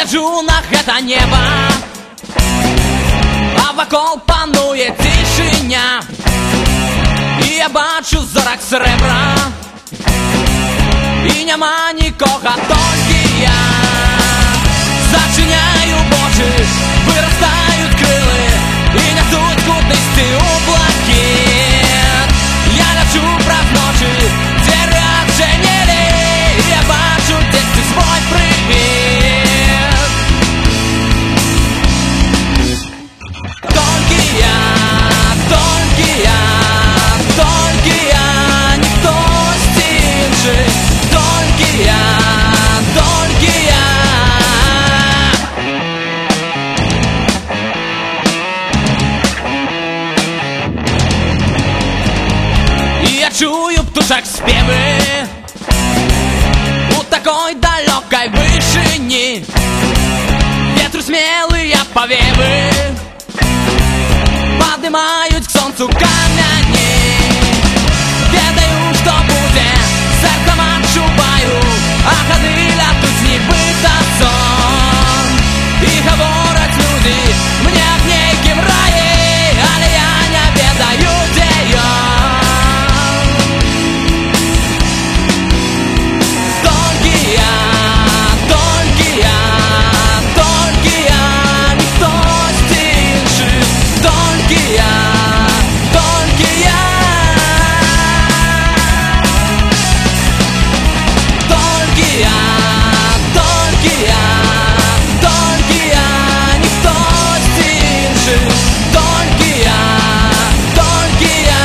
гляджу на гэта неба, а вакол пануе цішыня, і я бачу зорак срэбра, і няма нікога, толькі я. Зачиняю вочы, вырастают крылы і нясуць кудысьці ў блакіт. Я лячу праз ночы, дзверы адчынілі, я бачу дзесьці свой прывід. Толькі я, толькі я, толькі я, ніхтосьці іншы. Толькі я, толькі я. Я чую птушак спевы у такой далекой вышине. Ветру смелые повевы поднимают к солнцу камяни. Ведаю, что будет, сердцем отчуваю, а ходы лятуть нібито сон. І говорять люди мне в нейкім раї, але я не ведаю, де ён. Толькі я, толькі я, толькі я, ніхтосьці іншы. Толькі я, толькі я. Толькі я, толькі я, толькі я, ніхтосьці іншы. Толькі я, толькі я.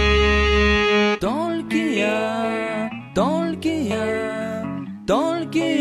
Толькі я, толькі я, толькі